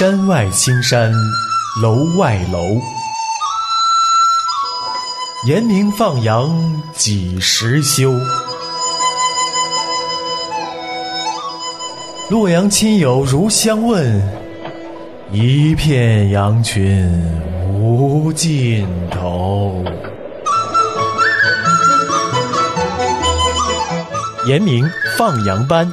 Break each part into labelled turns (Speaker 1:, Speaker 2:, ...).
Speaker 1: 山外青山楼外楼，严明放羊几时休？洛阳亲友如相问，一片羊群无尽头。严明放羊班。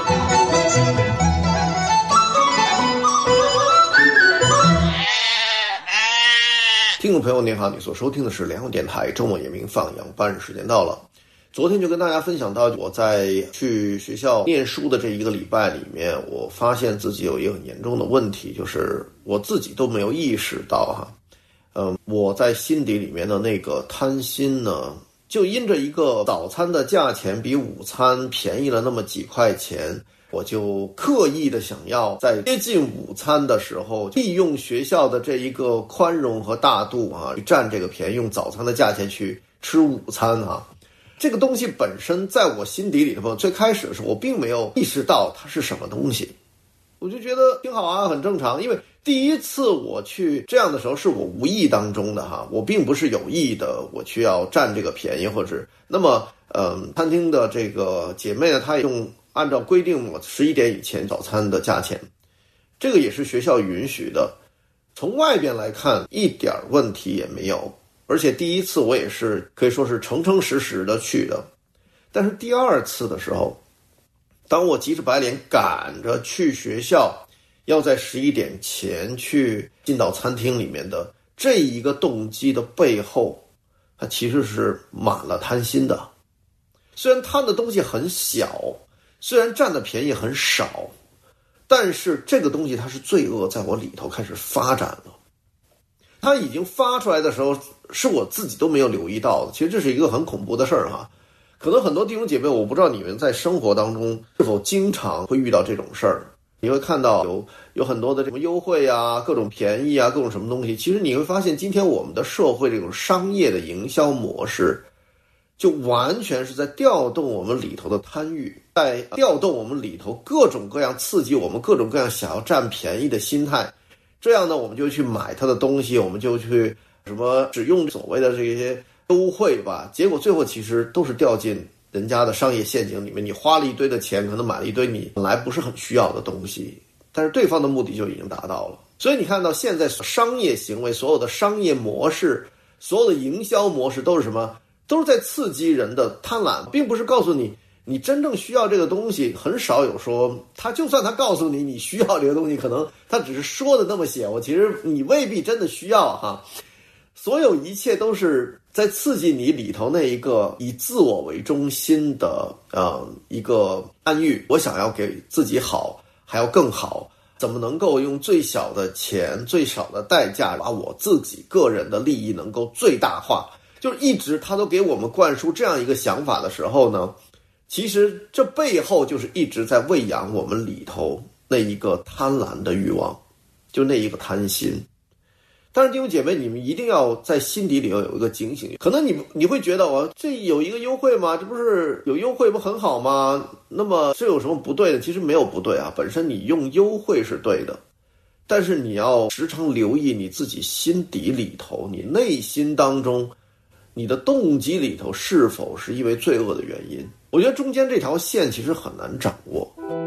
Speaker 2: 听众朋友您好，你所收听的是联合电台周末严明放羊班，时间到了。昨天就跟大家分享到，我在去学校念书的这一个礼拜里面，我发现自己有一个很严重的问题，就是我自己都没有意识到我在心底里面的那个贪心呢，就因着一个早餐的价钱比午餐便宜了那么几块钱，我就刻意的想要在接近午餐的时候，利用学校的这一个宽容和大度去占这个便宜，用早餐的价钱去吃午餐这个东西本身在我心底里头，最开始的时候我并没有意识到它是什么东西，我就觉得挺好很正常。因为第一次我去这样的时候是我无意当中的我并不是有意的，我去要占这个便宜，或者是那么餐厅的这个姐妹呢，她也按照规定我11点以前早餐的价钱，这个也是学校允许的，从外边来看一点问题也没有。而且第一次我也是可以说是诚诚实实的去的，但是第二次的时候，当我急着白脸赶着去学校，要在11点前去进到餐厅里面的这一个动机的背后，它其实是满了贪心的。虽然贪的东西很小，虽然占的便宜很少，但是这个东西它是罪恶在我里头开始发展了。它已经发出来的时候，是我自己都没有留意到的。其实这是一个很恐怖的事儿可能很多弟兄姐妹，我不知道你们在生活当中是否经常会遇到这种事儿。你会看到有很多的什么优惠各种便宜各种什么东西。其实你会发现，今天我们的社会这种商业的营销模式，就完全是在调动我们里头的贪欲，在调动我们里头各种各样刺激我们各种各样想要占便宜的心态。这样呢，我们就去买它的东西，我们就去使用所谓的这些优惠吧，结果最后其实都是掉进人家的商业陷阱里面。你花了一堆的钱，可能买了一堆你本来不是很需要的东西，但是对方的目的就已经达到了。所以你看到现在商业行为，所有的商业模式，所有的营销模式都是什么？都是在刺激人的贪婪，并不是告诉你真正需要这个东西。很少有说就算他告诉你需要这个东西，可能他只是说的那么写，其实你未必真的需要所有一切都是在刺激你里头那一个以自我为中心的一个贪欲。我想要给自己好，还要更好，怎么能够用最小的钱最少的代价把我自己个人的利益能够最大化。就是一直他都给我们灌输这样一个想法的时候呢，其实这背后就是一直在喂养我们里头那一个贪婪的欲望，就那一个贪心。但是弟兄姐妹，你们一定要在心底里有一个警醒。可能你会觉得这有一个优惠吗？这不是有优惠不很好吗？那么这有什么不对的？其实没有不对本身你用优惠是对的，但是你要时常留意你自己心底里头，你内心当中你的动机里头是否是因为罪恶的原因。我觉得中间这条线其实很难掌握。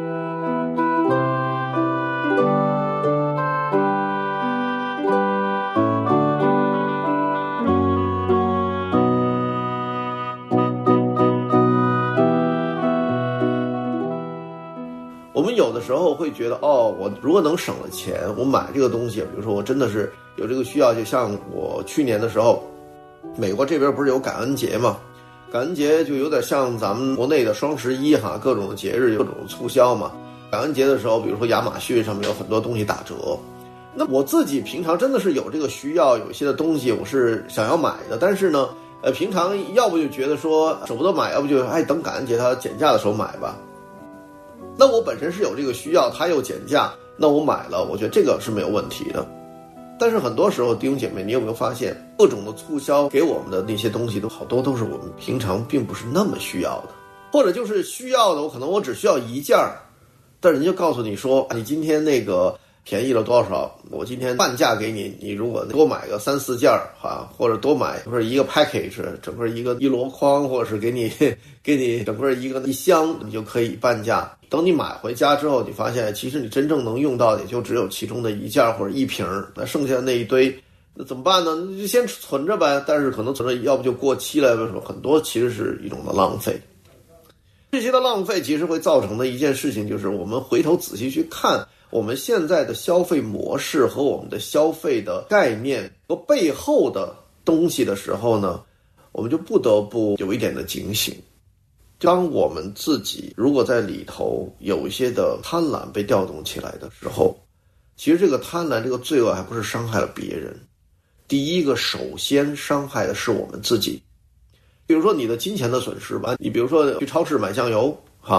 Speaker 2: 我们有的时候会觉得我如果能省了钱，我买这个东西，比如说我真的是有这个需要，就像我去年的时候，美国这边不是有感恩节嘛，感恩节就有点像咱们国内的双11各种的节日有各种的促销嘛。感恩节的时候，比如说亚马逊上面有很多东西打折，那我自己平常真的是有这个需要，有一些的东西我是想要买的，但是呢平常要不就觉得说舍不得买，要不就等感恩节它减价的时候买吧。那我本身是有这个需要，它又减价，那我买了，我觉得这个是没有问题的。但是很多时候弟兄姐妹，你有没有发现各种的促销给我们的那些东西好多都是我们平常并不是那么需要的，或者就是需要的，可能我只需要一件，但人家告诉你说你今天那个便宜了多少，我今天半价给你，你如果多买个3、4件或者多买或者一个 package， 整个一箩筐，或者是给你整个一箱，你就可以半价。等你买回家之后，你发现其实你真正能用到的也就只有其中的1件或者1瓶，那剩下的那一堆那怎么办呢？你就先存着呗，但是可能存着要不就过期了，很多其实是一种的浪费。这些的浪费其实会造成的一件事情，就是我们回头仔细去看我们现在的消费模式和我们的消费的概念和背后的东西的时候呢，我们就不得不有一点的警醒。当我们自己如果在里头有一些的贪婪被调动起来的时候，其实这个贪婪这个罪恶还不是伤害了别人，第一个首先伤害的是我们自己。比如说你的金钱的损失吧，你比如说去超市买酱油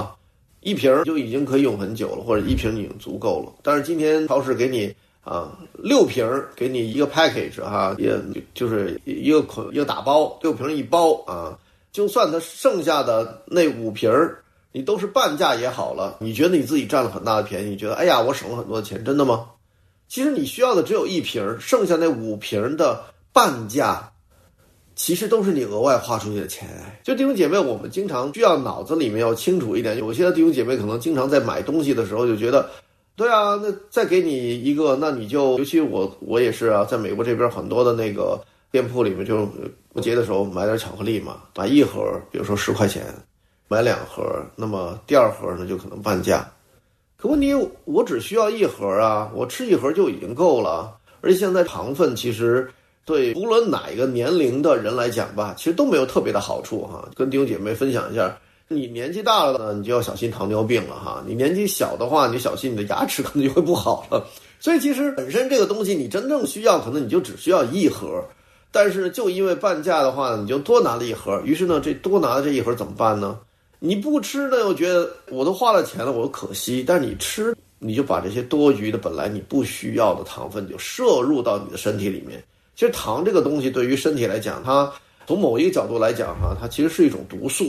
Speaker 2: 1瓶就已经可以用很久了，或者1瓶已经足够了。但是今天超市给你6瓶，给你一个 package 也就是一个打包，6瓶1包就算它剩下的那5瓶你都是半价也好了，你觉得你自己占了很大的便宜，你觉得哎呀我省了很多钱，真的吗？其实你需要的只有1瓶，剩下那5瓶的半价其实都是你额外花出去的钱。就弟兄姐妹，我们经常需要脑子里面要清楚一点，有些弟兄姐妹可能经常在买东西的时候就觉得对啊，那再给你一个，那你就尤其我也是在美国这边很多的那个店铺里面，就过节的时候买点巧克力嘛，买1盒比如说10块钱，买2盒，那么第2盒呢就可能半价。可问题我只需要1盒我吃1盒就已经够了。而且现在糖分其实对无论哪一个年龄的人来讲吧，其实都没有特别的好处跟弟兄姐妹分享一下，你年纪大了呢，你就要小心糖尿病了你年纪小的话，你小心你的牙齿可能就会不好了。所以其实本身这个东西你真正需要，可能你就只需要1盒，但是就因为半价的话，你就多拿了1盒。于是呢，这多拿的这1盒怎么办呢？你不吃呢，我觉得我都花了钱了，我可惜。但你吃，你就把这些多余的本来你不需要的糖分就摄入到你的身体里面。其实糖这个东西对于身体来讲，它从某一个角度来讲它其实是一种毒素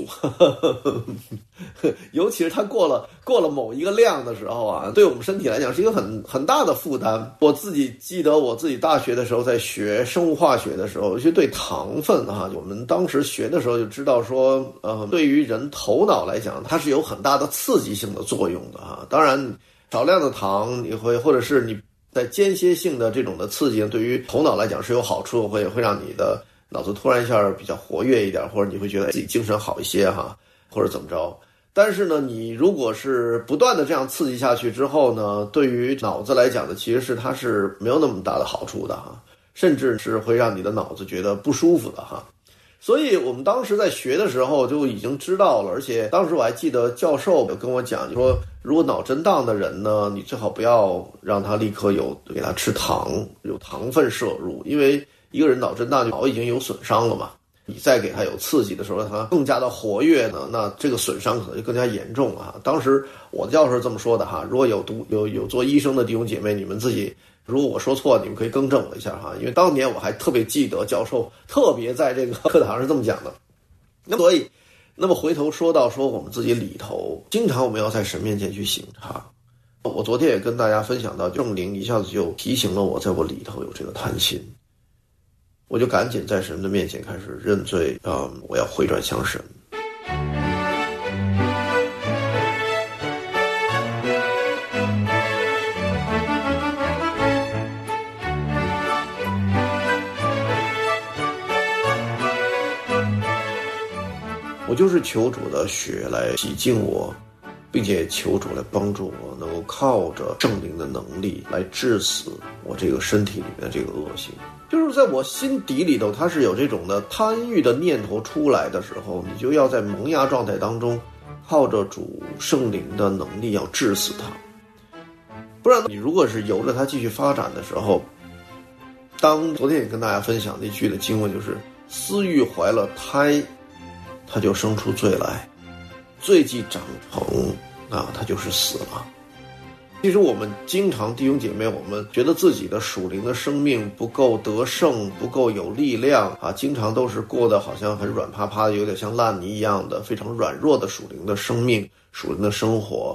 Speaker 2: 尤其是它过了某一个量的时候对我们身体来讲是一个很大的负担。我自己记得我自己大学的时候在学生物化学的时候，尤其对糖分我们当时学的时候就知道说对于人头脑来讲，它是有很大的刺激性的作用的当然少量的糖你会，或者是你在间歇性的这种的刺激对于头脑来讲是有好处，会让你的脑子突然一下比较活跃一点，或者你会觉得自己精神好一些或者怎么着。但是呢，你如果是不断的这样刺激下去之后呢，对于脑子来讲呢，其实它是没有那么大的好处的甚至是会让你的脑子觉得不舒服的所以我们当时在学的时候就已经知道了，而且当时我还记得教授跟我讲说，如果脑震荡的人呢，你最好不要让他立刻给他吃糖，有糖分摄入，因为一个人脑震荡脑已经有损伤了嘛，你再给他有刺激的时候，他更加的活跃呢，那这个损伤可能就更加严重当时我的教授是这么说的如果有做医生的弟兄姐妹，你们自己如果我说错，你们可以更正我一下因为当年我还特别记得教授特别在这个课堂是这么讲的。那么回头说到我们自己里头，经常我们要在神面前去省察。我昨天也跟大家分享到，圣灵一下子就提醒了我，在我里头有这个贪心，我就赶紧在神的面前开始认罪我要回转向神。我就是求主的血来洗净我，并且求主来帮助我能够靠着圣灵的能力来治死我这个身体里面的这个恶行。就是在我心底里头，它是有这种的贪欲的念头出来的时候，你就要在萌芽状态当中靠着主圣灵的能力要治死它。不然你如果是由着它继续发展的时候，当昨天也跟大家分享的一句的经文就是私欲怀了胎，他就生出罪来，罪既长成他就是死了。其实我们经常弟兄姐妹，我们觉得自己的属灵的生命不够得胜，不够有力量经常都是过得好像很软趴趴的，有点像烂泥一样的非常软弱的属灵的生命，属灵的生活。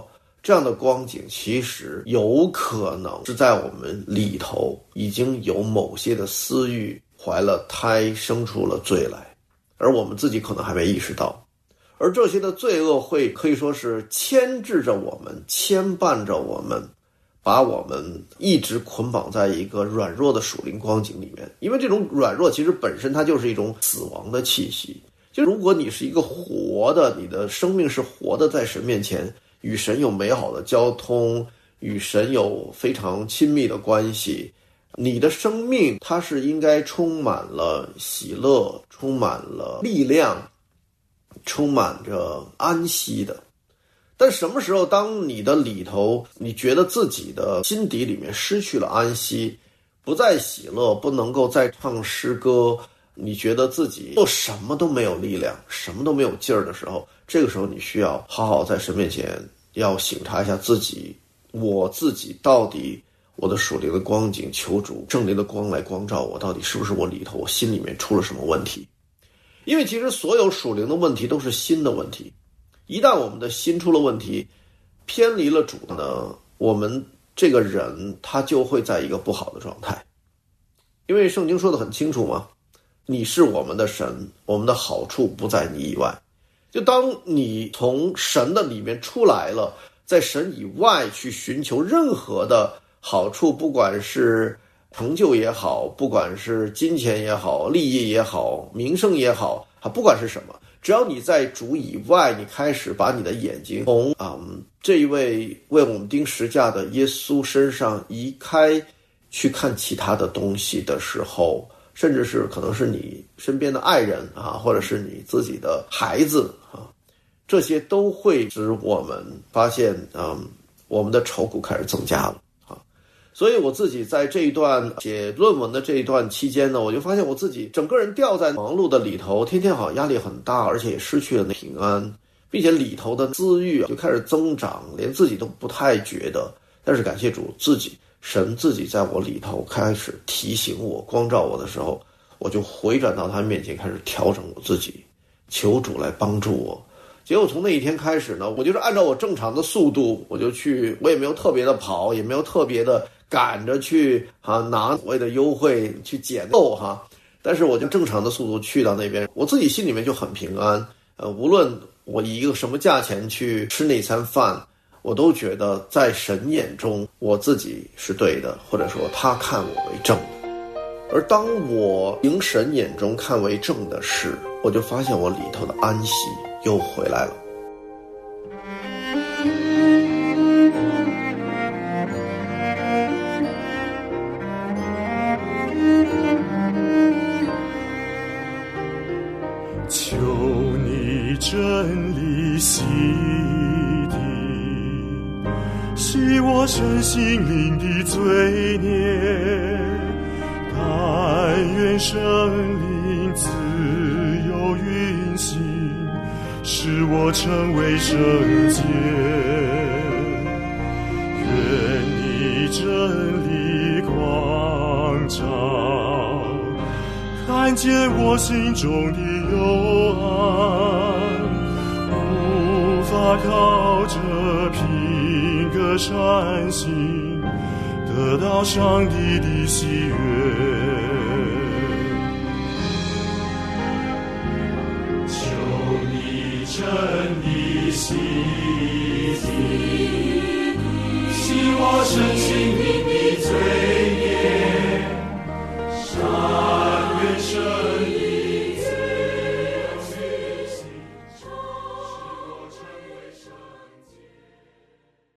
Speaker 2: 这样的光景其实有可能是在我们里头已经有某些的私欲怀了胎，生出了罪来，而我们自己可能还没意识到。而这些的罪恶会可以说是牵制着我们，牵绊着我们，把我们一直捆绑在一个软弱的属灵光景里面。因为这种软弱其实本身它就是一种死亡的气息。就如果你是一个活的，你的生命是活的，在神面前与神有美好的交通，与神有非常亲密的关系，你的生命它是应该充满了喜乐，充满了力量，充满着安息的。但什么时候当你的里头你觉得自己的心底里面失去了安息，不再喜乐，不能够再唱诗歌，你觉得自己做什么都没有力量，什么都没有劲儿的时候，这个时候你需要好好在神面前要省察一下自己，我自己到底我的属灵的光景，求主圣灵的光来光照我，到底是不是我里头我心里面出了什么问题。因为其实所有属灵的问题都是心的问题，一旦我们的心出了问题，偏离了主呢，我们这个人他就会在一个不好的状态。因为圣经说得很清楚嘛，你是我们的神，我们的好处不在你以外。就当你从神的里面出来了，在神以外去寻求任何的好处，不管是成就也好，不管是金钱也好，利益也好，名声也好，不管是什么，只要你在主以外，你开始把你的眼睛从这一位为我们钉十架的耶稣身上移开，去看其他的东西的时候，甚至是可能是你身边的爱人或者是你自己的孩子这些都会使我们发现我们的愁苦开始增加了所以我自己在这一段写论文的这一段期间呢，我就发现我自己整个人掉在忙碌的里头，天天好像压力很大，而且也失去了那平安，并且里头的私欲就开始增长，连自己都不太觉得。但是感谢主，神自己在我里头开始提醒我，光照我的时候，我就回转到他面前，开始调整我自己，求主来帮助我。结果从那一天开始呢，我就是按照我正常的速度，我也没有特别的跑，也没有特别的赶着去拿所谓的优惠去捡漏但是我就正常的速度去到那边，我自己心里面就很平安。无论我以一个什么价钱去吃那餐饭，我都觉得在神眼中我自己是对的，或者说他看我为正的。而当我凭神眼中看为正的事，我就发现我里头的安息又回来了。
Speaker 1: 求你真理洗涤，洗我身心灵的罪孽，但愿圣灵自由运行，使我成为圣洁。愿你真理光照，看见我心中的幽暗，无法靠着品格善行得到上帝的喜悦。求你真理洗